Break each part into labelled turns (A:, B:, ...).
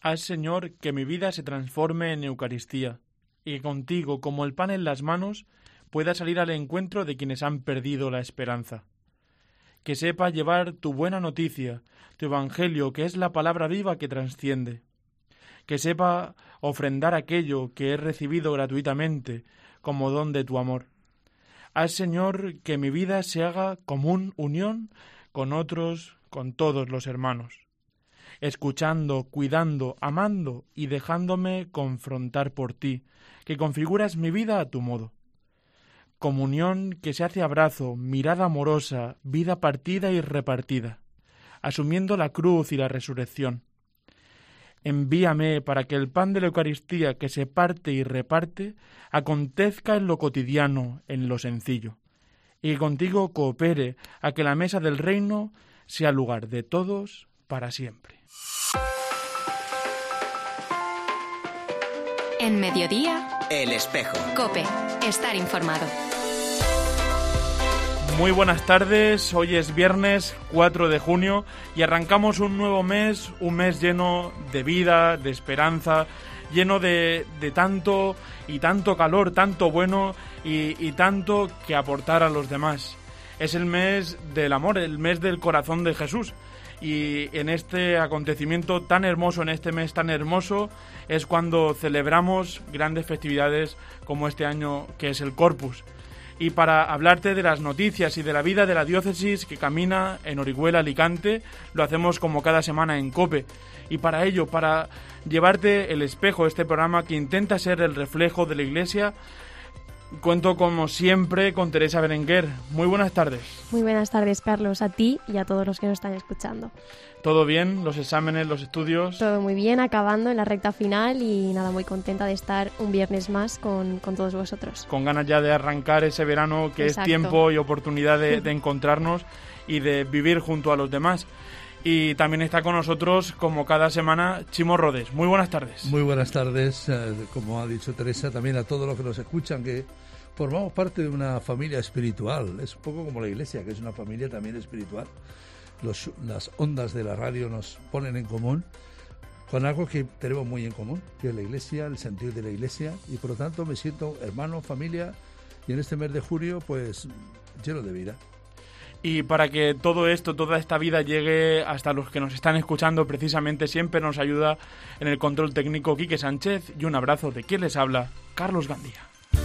A: Haz, Señor, que mi vida se transforme en Eucaristía, y que contigo, como el pan en las manos, pueda salir al encuentro de quienes han perdido la esperanza. Que sepa llevar tu buena noticia, tu Evangelio, que es la palabra viva que trasciende. Que sepa ofrendar aquello que he recibido gratuitamente, como don de tu amor. Haz, Señor, que mi vida se haga común unión con otros, con todos los hermanos, escuchando, cuidando, amando y dejándome confrontar por ti, que configuras mi vida a tu modo. Comunión que se hace abrazo, mirada amorosa, vida partida y repartida, asumiendo la cruz y la resurrección. Envíame para que el pan de la Eucaristía que se parte y reparte acontezca en lo cotidiano, en lo sencillo, y que contigo coopere a que la mesa del reino sea lugar de todos para siempre.
B: En Mediodía,
C: El Espejo.
B: COPE. Estar informado.
A: Muy buenas tardes, hoy es viernes 4 de junio y arrancamos un nuevo mes, un mes lleno de vida, de esperanza, lleno de tanto y tanto calor, tanto bueno y tanto que aportar a los demás. Es el mes del amor, el mes del corazón de Jesús. Y en este acontecimiento tan hermoso, en este mes tan hermoso, es cuando celebramos grandes festividades como este año que es el Corpus. Y para hablarte de las noticias y de la vida de la diócesis que camina en Orihuela, Alicante, lo hacemos como cada semana en COPE. Y para ello, para llevarte El Espejo, este programa que intenta ser el reflejo de la Iglesia, cuento como siempre con Teresa Berenguer. Muy buenas tardes.
D: Muy buenas tardes, Carlos, a ti y a todos los que nos están escuchando.
A: ¿Todo bien? ¿Los exámenes, los estudios?
D: Todo muy bien, acabando en la recta final y nada, muy contenta de estar un viernes más con todos vosotros.
A: Con ganas ya de arrancar ese verano que
D: Exacto.
A: Es tiempo y oportunidad de encontrarnos y de vivir junto a los demás. Y también está con nosotros, como cada semana, Chimo Rodes. Muy buenas tardes.
E: Muy buenas tardes, como ha dicho Teresa, también a todos los que nos escuchan, que formamos parte de una familia espiritual. Es un poco como la Iglesia, que es una familia también espiritual. Las ondas de la radio nos ponen en común con algo que tenemos muy en común, que es la Iglesia, el sentido de la Iglesia, y por lo tanto me siento hermano, familia, y en este mes de julio, pues, lleno de vida.
A: Y para que todo esto, toda esta vida llegue hasta los que nos están escuchando, precisamente siempre nos ayuda en el control técnico Quique Sánchez, y un abrazo de quien les habla, Carlos Gandía.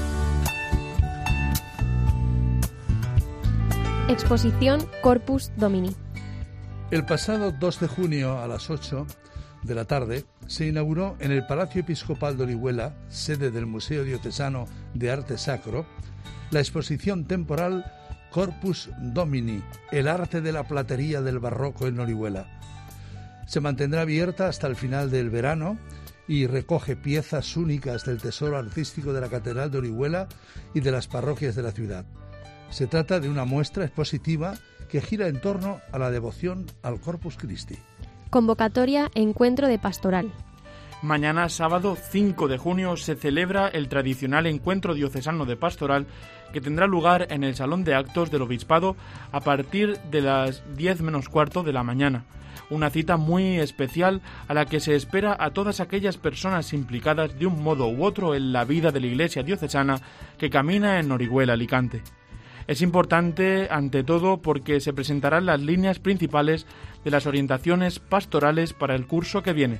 D: Exposición Corpus Domini.
E: El pasado 2 de junio a las 8 de la tarde se inauguró en el Palacio Episcopal de Orihuela, sede del Museo Diocesano de Arte Sacro, la exposición temporal Corpus Domini, el arte de la platería del barroco en Orihuela. Se mantendrá abierta hasta el final del verano y recoge piezas únicas del tesoro artístico de la Catedral de Orihuela y de las parroquias de la ciudad. Se trata de una muestra expositiva que gira en torno a la devoción al Corpus Christi.
D: Convocatoria Encuentro de Pastoral.
A: Mañana, sábado 5 de junio, se celebra el tradicional Encuentro Diocesano de Pastoral que tendrá lugar en el Salón de Actos del Obispado a partir de las 10 menos cuarto de la mañana. Una cita muy especial a la que se espera a todas aquellas personas implicadas de un modo u otro en la vida de la Iglesia diocesana que camina en Orihuela, Alicante. Es importante, ante todo, porque se presentarán las líneas principales de las orientaciones pastorales para el curso que viene,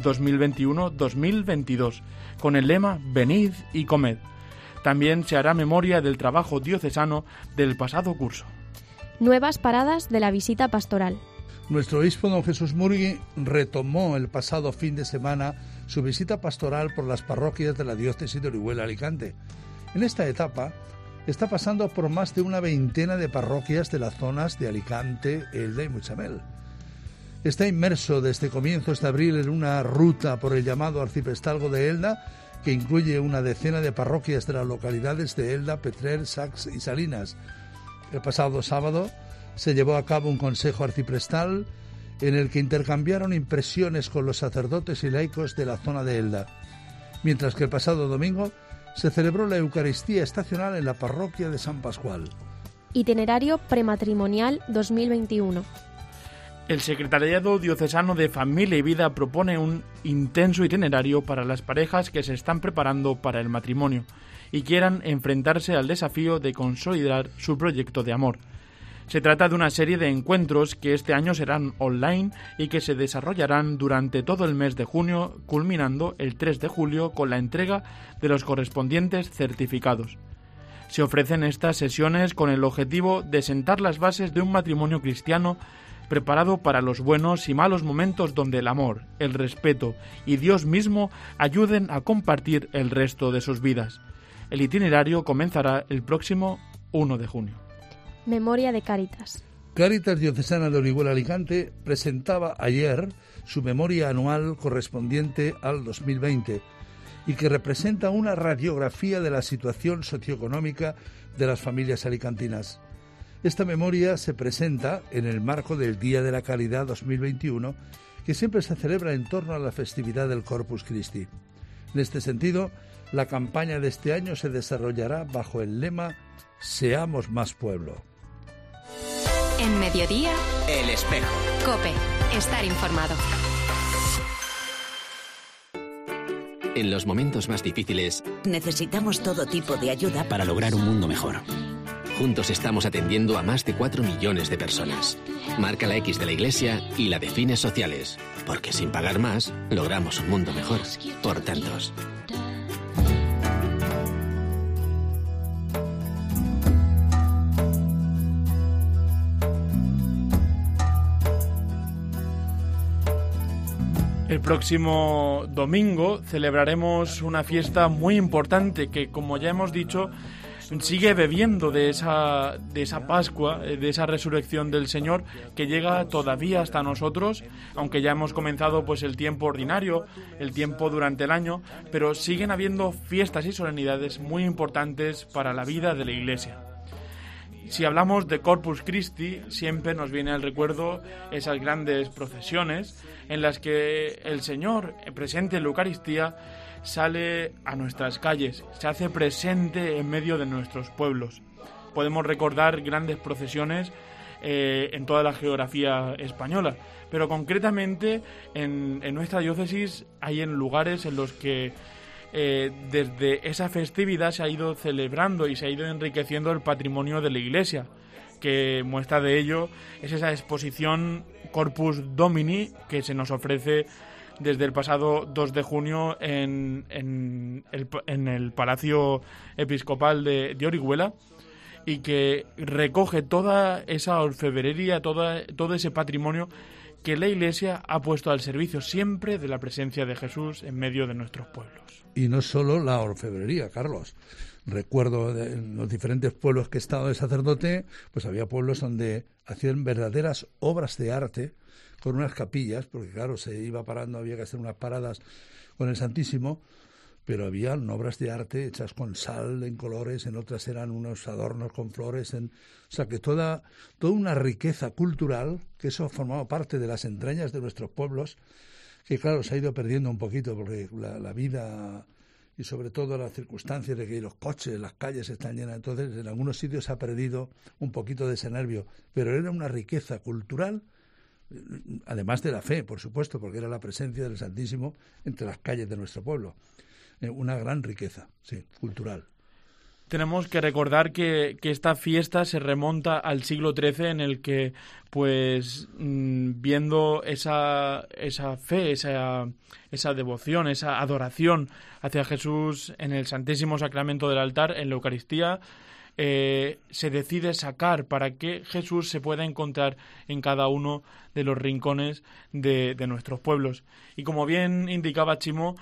A: 2021-2022, con el lema Venid y comed. También se hará memoria del trabajo diocesano del pasado curso.
D: Nuevas paradas de la visita pastoral.
E: Nuestro obispo don Jesús Murgui retomó el pasado fin de semana su visita pastoral por las parroquias de la diócesis de Orihuela, Alicante. En esta etapa está pasando por más de una veintena de parroquias de las zonas de Alicante, Elda y Muchamel. Está inmerso desde comienzos de abril en una ruta por el llamado arciprestalgo de Elda, que incluye una decena de parroquias de las localidades de Elda, Petrer, Sax y Salinas. El pasado sábado se llevó a cabo un consejo arciprestal en el que intercambiaron impresiones con los sacerdotes y laicos de la zona de Elda, mientras que el pasado domingo se celebró la Eucaristía estacional en la parroquia de San Pascual.
D: Itinerario prematrimonial 2021.
A: El Secretariado Diocesano de Familia y Vida propone un intenso itinerario para las parejas que se están preparando para el matrimonio y quieran enfrentarse al desafío de consolidar su proyecto de amor. Se trata de una serie de encuentros que este año serán online y que se desarrollarán durante todo el mes de junio, culminando el 3 de julio con la entrega de los correspondientes certificados. Se ofrecen estas sesiones con el objetivo de sentar las bases de un matrimonio cristiano preparado para los buenos y malos momentos donde el amor, el respeto y Dios mismo ayuden a compartir el resto de sus vidas. El itinerario comenzará el próximo 1 de junio.
D: Memoria de Cáritas.
E: Cáritas Diocesana de Orihuela Alicante presentaba ayer su memoria anual correspondiente al 2020 y que representa una radiografía de la situación socioeconómica de las familias alicantinas. Esta memoria se presenta en el marco del Día de la Caridad 2021, que siempre se celebra en torno a la festividad del Corpus Christi. En este sentido, la campaña de este año se desarrollará bajo el lema Seamos más pueblo.
B: En Mediodía,
C: El Espejo.
B: COPE. Estar informado.
C: En los momentos más difíciles,
F: necesitamos todo tipo de ayuda
C: para lograr un mundo mejor. Juntos estamos atendiendo a más de 4 millones de personas. Marca la X de la Iglesia y la de fines sociales, porque sin pagar más, logramos un mundo mejor por tantos.
A: El próximo domingo celebraremos una fiesta muy importante que, como ya hemos dicho, sigue bebiendo de esa Pascua, de esa resurrección del Señor que llega todavía hasta nosotros, aunque ya hemos comenzado pues el tiempo ordinario, el tiempo durante el año, pero siguen habiendo fiestas y solemnidades muy importantes para la vida de la Iglesia. Si hablamos de Corpus Christi, siempre nos viene al recuerdo esas grandes procesiones en las que el Señor, presente en la Eucaristía, sale a nuestras calles, se hace presente en medio de nuestros pueblos. Podemos recordar grandes procesiones en toda la geografía española, pero concretamente en nuestra diócesis hay en lugares en los que desde esa festividad se ha ido celebrando y se ha ido enriqueciendo el patrimonio de la Iglesia, que muestra de ello es esa exposición Corpus Domini que se nos ofrece desde el pasado 2 de junio en el Palacio Episcopal de Orihuela, y que recoge toda esa orfebrería, todo ese patrimonio que la Iglesia ha puesto al servicio siempre de la presencia de Jesús en medio de nuestros pueblos.
E: Y no solo la orfebrería, Carlos. Recuerdo en los diferentes pueblos que he estado de sacerdote, pues había pueblos donde hacían verdaderas obras de arte con unas capillas, porque claro, se iba parando, había que hacer unas paradas con el Santísimo, pero habían obras de arte hechas con sal en colores, en otras eran unos adornos con flores, o sea que toda una riqueza cultural, que eso ha formado parte de las entrañas de nuestros pueblos, que claro, se ha ido perdiendo un poquito, porque la vida y sobre todo las circunstancias de que los coches, las calles están llenas, entonces en algunos sitios se ha perdido un poquito de ese nervio, pero era una riqueza cultural, además de la fe, por supuesto, porque era la presencia del Santísimo entre las calles de nuestro pueblo. Una gran riqueza, sí, cultural.
A: Tenemos que recordar que esta fiesta se remonta al siglo XIII, en el que, pues, viendo esa fe, esa devoción, esa adoración hacia Jesús en el Santísimo Sacramento del altar, en la Eucaristía, se decide sacar para que Jesús se pueda encontrar en cada uno de los rincones de nuestros pueblos. Y como bien indicaba Chimo,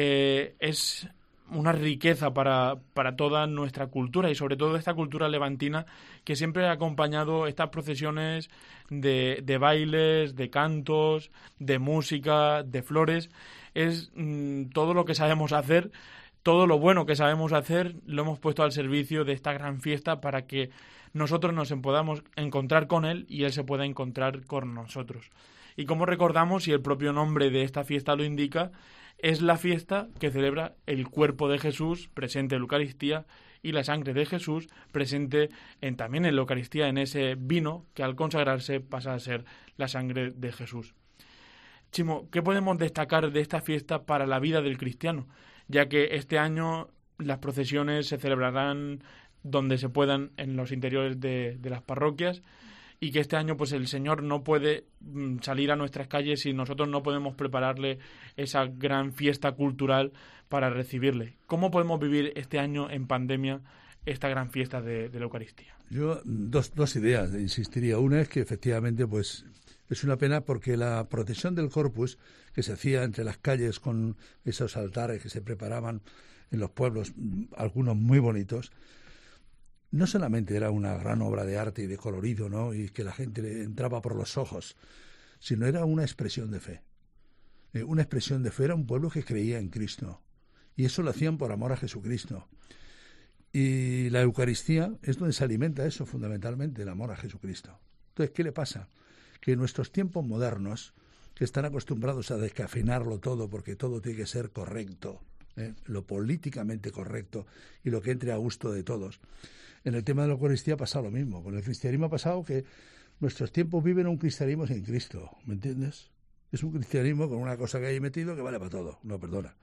A: es una riqueza para toda nuestra cultura y sobre todo esta cultura levantina que siempre ha acompañado estas procesiones de bailes, de cantos, de música, de flores. Es todo lo que sabemos hacer. Todo lo bueno que sabemos hacer lo hemos puesto al servicio de esta gran fiesta para que nosotros nos podamos encontrar con Él y Él se pueda encontrar con nosotros. Y como recordamos, y el propio nombre de esta fiesta lo indica, es la fiesta que celebra el cuerpo de Jesús presente en la Eucaristía y la sangre de Jesús presente también en la Eucaristía, en ese vino que al consagrarse pasa a ser la sangre de Jesús. Chimo, ¿qué podemos destacar de esta fiesta para la vida del cristiano? Ya que este año las procesiones se celebrarán donde se puedan en los interiores de las parroquias, y que este año pues el Señor no puede salir a nuestras calles y nosotros no podemos prepararle esa gran fiesta cultural para recibirle. ¿Cómo podemos vivir este año en pandemia esta gran fiesta de la Eucaristía?
E: Yo dos ideas insistiría. Una es que efectivamente pues es una pena porque la procesión del Corpus que se hacía entre las calles con esos altares que se preparaban en los pueblos, algunos muy bonitos, no solamente era una gran obra de arte y de colorido, ¿no?, y que la gente le entraba por los ojos, sino era una expresión de fe. Una expresión de fe, era un pueblo que creía en Cristo, y eso lo hacían por amor a Jesucristo. Y la Eucaristía es donde se alimenta eso, fundamentalmente, el amor a Jesucristo. Entonces, ¿qué le pasa? Que en nuestros tiempos modernos, que están acostumbrados a descafeinarlo todo, porque todo tiene que ser correcto, lo políticamente correcto y lo que entre a gusto de todos, en el tema de la Eucaristía ha pasado lo mismo. Con el cristianismo ha pasado que nuestros tiempos viven un cristianismo sin Cristo, ¿me entiendes? Es un cristianismo con una cosa que hay metido que vale para todo, no perdona.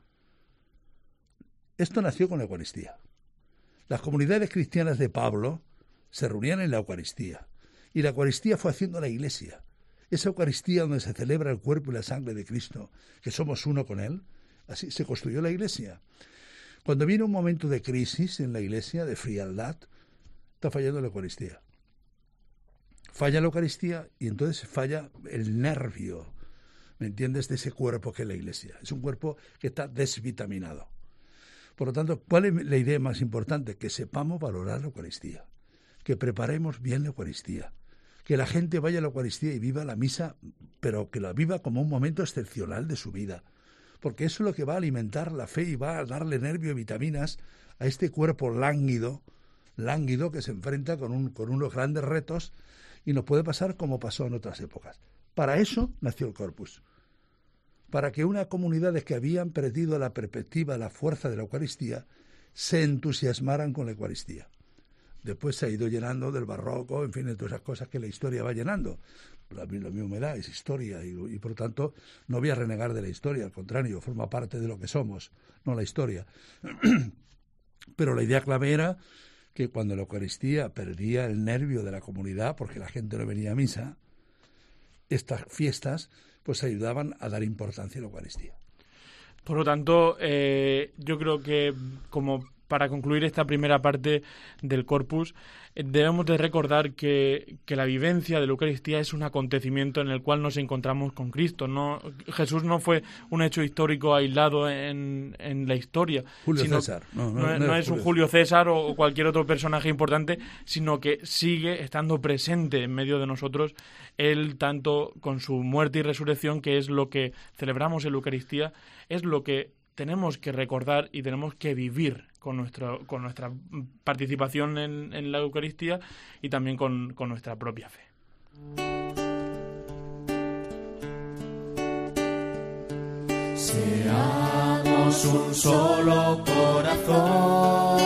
E: Esto nació con la Eucaristía. Las comunidades cristianas de Pablo se reunían en la Eucaristía, y la Eucaristía fue haciendo la Iglesia. Esa Eucaristía donde se celebra el cuerpo y la sangre de Cristo, que somos uno con Él, así se construyó la Iglesia. Cuando viene un momento de crisis en la Iglesia, de frialdad, está fallando la Eucaristía. Falla la Eucaristía y entonces falla el nervio, ¿me entiendes?, de ese cuerpo que es la Iglesia. Es un cuerpo que está desvitaminado. Por lo tanto, ¿cuál es la idea más importante? Que sepamos valorar la Eucaristía, que preparemos bien la Eucaristía, que la gente vaya a la Eucaristía y viva la misa, pero que la viva como un momento excepcional de su vida, porque eso es lo que va a alimentar la fe y va a darle nervio y vitaminas a este cuerpo lánguido que se enfrenta con unos grandes retos, y nos puede pasar como pasó en otras épocas. Para eso nació el Corpus, para que unas comunidades que habían perdido la perspectiva, la fuerza de la Eucaristía, se entusiasmaran con la Eucaristía. Después se ha ido llenando del barroco, en fin, de todas esas cosas que la historia va llenando. Lo mismo me da, es historia, y por tanto no voy a renegar de la historia, al contrario, forma parte de lo que somos, no la historia. Pero la idea clave era que cuando la Eucaristía perdía el nervio de la comunidad, porque la gente no venía a misa, estas fiestas pues ayudaban a dar importancia a la Eucaristía.
A: Por lo tanto, yo creo que como para concluir esta primera parte del Corpus, debemos de recordar que la vivencia de la Eucaristía es un acontecimiento en el cual nos encontramos con Cristo. Jesús no fue un hecho histórico aislado en la historia.
E: Julio César.
A: No es un Julio César o cualquier otro personaje importante, sino que sigue estando presente en medio de nosotros, Él tanto con su muerte y resurrección, que es lo que celebramos en la Eucaristía, es lo que tenemos que recordar y tenemos que vivir con nuestra participación en la Eucaristía y también con nuestra propia fe.
G: Seamos un solo corazón.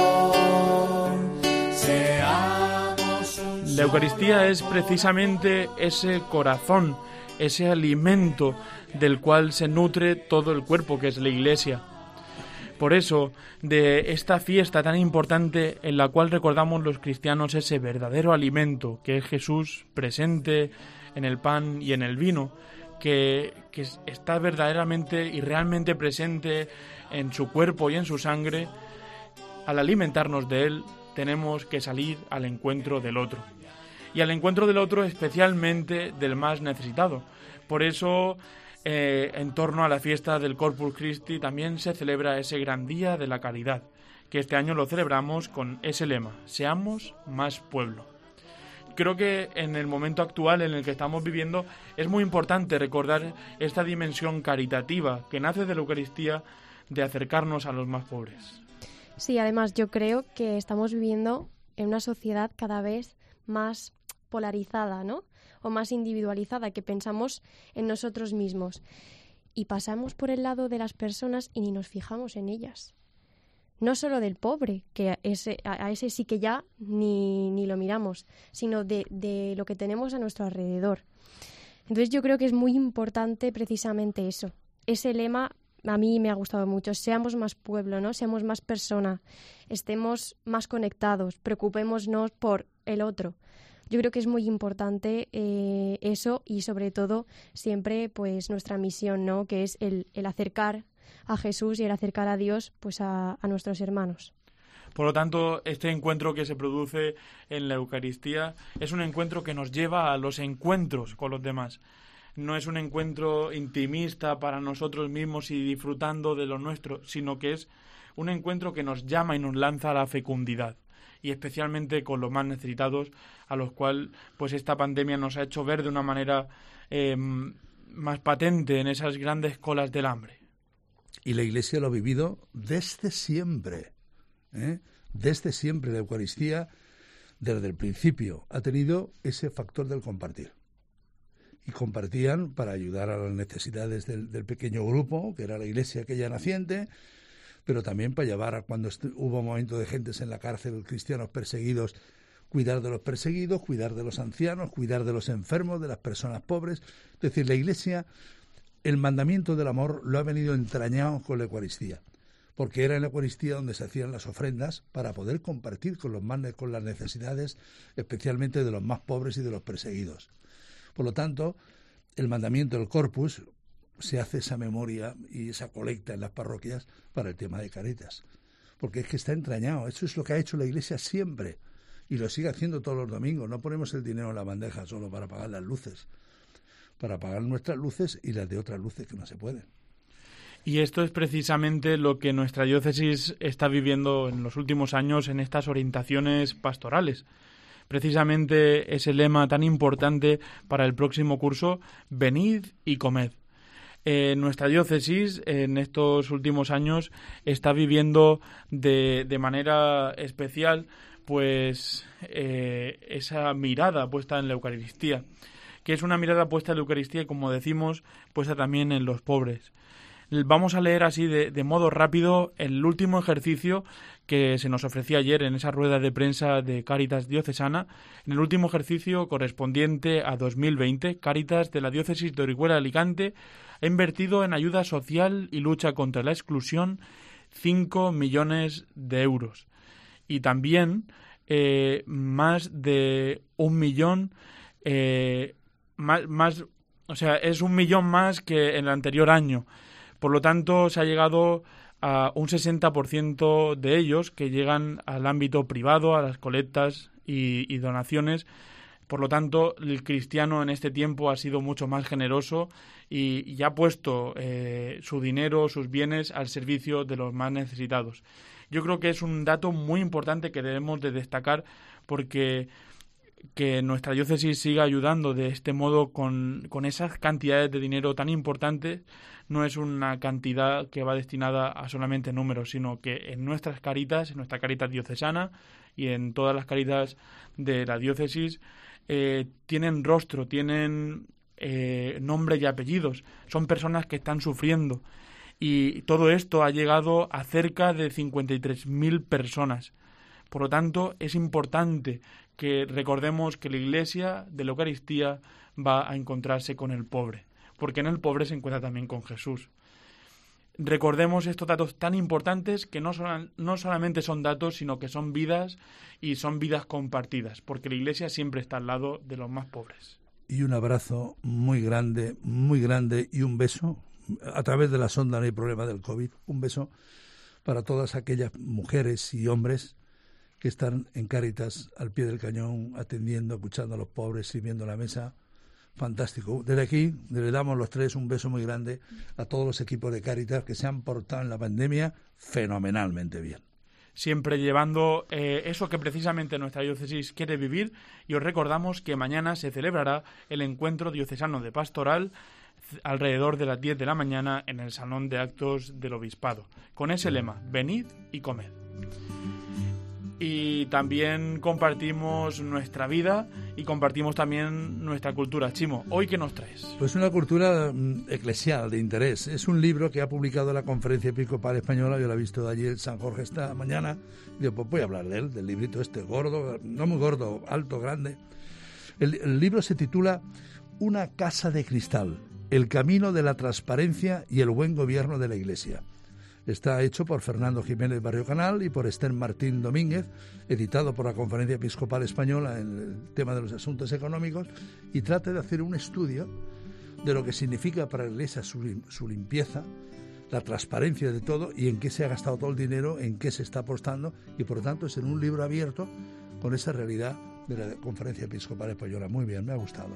A: La Eucaristía es precisamente ese corazón, ese alimento del cual se nutre todo el cuerpo, que es la Iglesia. Por eso, de esta fiesta tan importante en la cual recordamos los cristianos ese verdadero alimento, que es Jesús presente en el pan y en el vino, que está verdaderamente y realmente presente en su cuerpo y en su sangre, al alimentarnos de Él, tenemos que salir al encuentro del otro. Y al encuentro del otro, especialmente del más necesitado. Por eso, en torno a la fiesta del Corpus Christi, también se celebra ese gran día de la caridad, que este año lo celebramos con ese lema: seamos más pueblo. Creo que en el momento actual en el que estamos viviendo es muy importante recordar esta dimensión caritativa que nace de la Eucaristía, de acercarnos a los más pobres.
D: Sí, además yo creo que estamos viviendo en una sociedad cada vez más polarizada, ¿no?, o más individualizada, que pensamos en nosotros mismos y pasamos por el lado de las personas y ni nos fijamos en ellas. no solo del pobre, que a ese sí que ya ni lo miramos, sino de lo que tenemos a nuestro alrededor. Entonces yo creo que es muy importante precisamente eso. Ese lema a mí me ha gustado mucho. Seamos más pueblo, ¿no? Seamos más persona, estemos más conectados, preocupémonos por el otro. Yo creo que es muy importante eso y sobre todo siempre pues nuestra misión, ¿no? Que es el acercar a Jesús y el acercar a Dios pues a nuestros hermanos.
A: Por lo tanto, este encuentro que se produce en la Eucaristía es un encuentro que nos lleva a los encuentros con los demás. No es un encuentro intimista para nosotros mismos y disfrutando de lo nuestro, sino que es un encuentro que nos llama y nos lanza a la fecundidad, y especialmente con los más necesitados, a los cuales pues esta pandemia nos ha hecho ver de una manera más patente en esas grandes colas del hambre.
E: Y la Iglesia lo ha vivido desde siempre. Desde siempre la Eucaristía, desde el principio, ha tenido ese factor del compartir. Y compartían para ayudar a las necesidades del pequeño grupo, que era la Iglesia aquella naciente, pero también para llevar a cuando hubo un momento de gentes en la cárcel, cristianos perseguidos, cuidar de los perseguidos, cuidar de los ancianos, cuidar de los enfermos, de las personas pobres. Es decir, la Iglesia, el mandamiento del amor lo ha venido entrañado con la Eucaristía, porque era en la Eucaristía donde se hacían las ofrendas para poder compartir con las necesidades, especialmente de los más pobres y de los perseguidos. Por lo tanto, el mandamiento del Corpus, se hace esa memoria y esa colecta en las parroquias para el tema de Cáritas, porque es que está entrañado. Eso es lo que ha hecho la Iglesia siempre y lo sigue haciendo todos los domingos. No ponemos el dinero en la bandeja solo para pagar las luces, para pagar nuestras luces y las de otras luces que no se pueden.
A: Y esto es precisamente lo que nuestra diócesis está viviendo en los últimos años en estas orientaciones pastorales. Precisamente ese lema tan importante para el próximo curso, venid y comed. Nuestra diócesis en estos últimos años está viviendo de manera especial pues esa mirada puesta en la Eucaristía, que es una mirada puesta en la Eucaristía y, como decimos, puesta también en los pobres. Vamos a leer así de modo rápido el último ejercicio que se nos ofrecía ayer en esa rueda de prensa de Cáritas Diocesana. En el último ejercicio correspondiente a 2020, Cáritas de la Diócesis de Orihuela Alicante ha invertido en ayuda social y lucha contra la exclusión 5 millones de euros. Y también más de 1 millón, o sea, es 1 millón más que en el anterior año. Por lo tanto, se ha llegado a un 60% de ellos que llegan al ámbito privado, a las colectas y donaciones. Por lo tanto, el cristiano en este tiempo ha sido mucho más generoso y ha puesto su dinero, sus bienes al servicio de los más necesitados. Yo creo que es un dato muy importante que debemos de destacar, porque que nuestra diócesis siga ayudando de este modo con esas cantidades de dinero tan importantes no es una cantidad que va destinada a solamente números, sino que en nuestras Cáritas, en nuestra Cáritas diocesana y en todas las Cáritas de la diócesis tienen rostro, tienen nombre y apellidos, son personas que están sufriendo, y todo esto ha llegado a cerca de 53.000 personas. Por lo tanto, es importante que recordemos que la Iglesia de la Eucaristía va a encontrarse con el pobre, porque en el pobre se encuentra también con Jesús. Recordemos estos datos tan importantes que no solamente son datos, sino que son vidas, y son vidas compartidas, porque la Iglesia siempre está al lado de los más pobres.
E: Y un abrazo muy grande, y un beso, a través de la sonda no hay problema del COVID, un beso para todas aquellas mujeres y hombres que están en Cáritas al pie del cañón, atendiendo, escuchando a los pobres, sirviendo la mesa. Fantástico. Desde aquí le damos los tres un beso muy grande a todos los equipos de Cáritas que se han portado en la pandemia fenomenalmente bien.
A: Siempre llevando eso que precisamente nuestra diócesis quiere vivir, y os recordamos que mañana se celebrará el encuentro diocesano de pastoral alrededor de las 10 de la mañana en el Salón de Actos del Obispado, con ese lema, venid y comed. y también compartimos nuestra vida y compartimos también nuestra cultura. Chimo, ¿hoy qué nos traes?
E: Pues una cultura eclesial de interés. Es un libro que ha publicado la Conferencia Episcopal Española. Yo lo he visto allí en San Jorge esta mañana. Y digo, pues voy a hablar de él, del librito este gordo, no muy gordo, alto, grande. El libro se titula Una casa de cristal, el camino de la transparencia y el buen gobierno de la Iglesia. Está hecho por Fernando Jiménez Barrio Canal y por Esther Martín Domínguez, editado por la Conferencia Episcopal Española en el tema de los asuntos económicos, y trata de hacer un estudio de lo que significa para la Iglesia su limpieza, la transparencia de todo y en qué se ha gastado todo el dinero, en qué se está apostando, y por lo tanto es en un libro abierto con esa realidad de la Conferencia Episcopal Española. Muy bien, me ha gustado.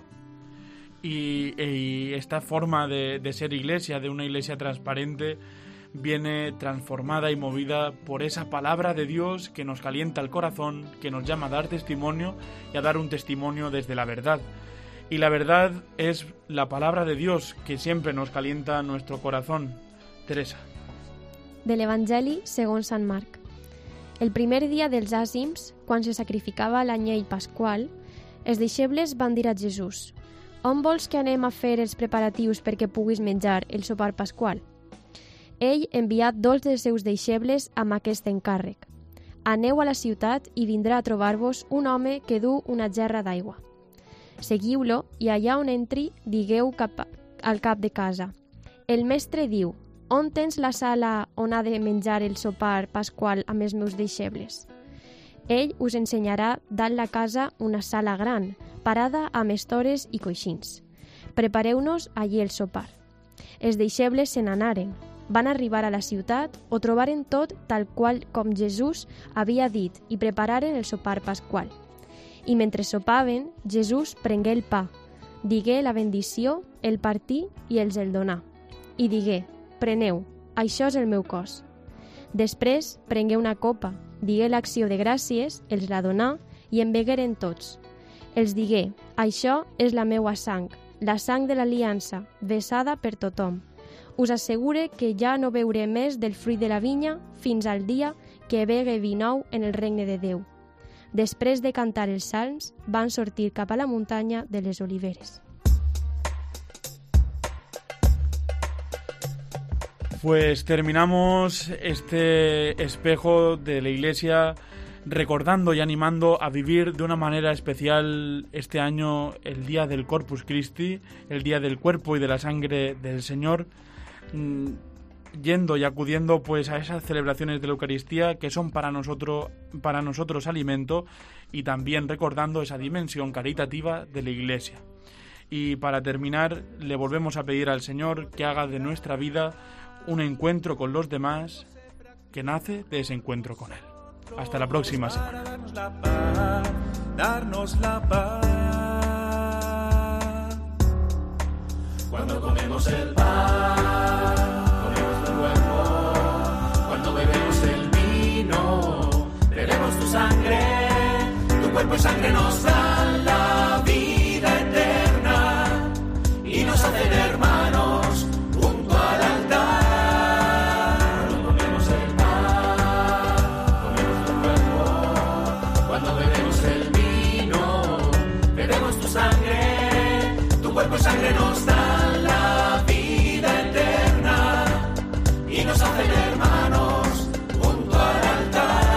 A: Y esta forma de ser iglesia, de una iglesia transparente, viene transformada y movida por esa palabra de Dios que nos calienta el corazón, que nos llama a dar testimonio y a dar un testimonio desde la verdad. Y la verdad es la palabra de Dios que siempre nos calienta nuestro corazón. Teresa.
D: De l'Evangeli segons Sant Marc. El primer dia dels àzims, quan se sacrificava l'anyell pasqual, els deixebles van dir a Jesús: «On vols que anem a fer els preparatius perquè puguis menjar el sopar pasqual?» Ell envià 2 dels seus deixebles amb aquest encàrrec. Aneu a la ciutat i vindrà a trobar-vos un home que du una gerra d'aigua. Seguiu-lo i allà on entri digueu al cap de casa: «El mestre diu, on tens la sala on ha de menjar el sopar pasqual amb els meus deixebles?» Ell us ensenyarà dalt la casa una sala gran, parada amb estores i coixins. Prepareu-nos allí el sopar. Els deixebles se n'anaren. Van arribar a la ciutat, ho trobaren tot tal qual com Jesús havia dit i prepararen el sopar pasqual. I mentre sopaven, Jesús prengué el pa, digué la bendició, el partí i els el donà. I digué: «Preneu, això és el meu cos». Després prengué una copa, digué l'acció de gràcies, els la donà i en begueren tots. Els digué: «Això és la meua sang, la sang de l'aliança, vessada per tothom. Us assegure que ja no beuré més del fruit de la vinya fins al dia que begue vi nou en el regne de Déu». Després de cantar els salms, van sortir cap a la muntanya de les Oliveres.
A: Pues terminamos este espejo de la Iglesia recordando y animando a vivir de una manera especial este año el Día del Corpus Christi, el Día del Cuerpo y de la Sangre del Señor, yendo y acudiendo pues a esas celebraciones de la Eucaristía que son para nosotros alimento, y también recordando esa dimensión caritativa de la Iglesia. Y para terminar, le volvemos a pedir al Señor que haga de nuestra vida un encuentro con los demás que nace de ese encuentro con Él. Hasta la próxima semana.
G: Darnos la paz. Cuando comemos el pan, comemos tu cuerpo. Cuando bebemos el vino, bebemos tu sangre. Tu cuerpo y sangre nos dan la vida eterna y nos hacen hermanos junto al altar. Cuando comemos el pan, comemos tu cuerpo. Cuando bebemos el vino, bebemos tu sangre. Tu cuerpo y sangre nos dan la vida eterna y nos hacen hermanos junto al altar.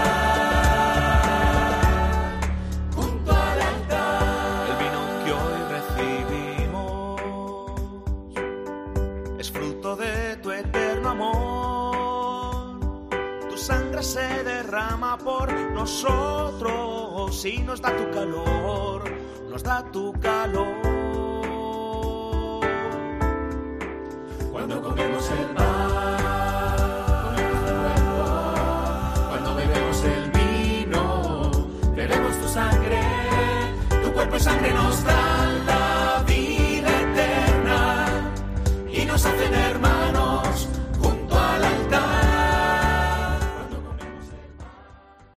G: Junto al altar. El vino que hoy recibimos es fruto de tu eterno amor. Tu sangre se derrama por nosotros y nos da tu calor, nos da tu calor. Cuando comemos el pan,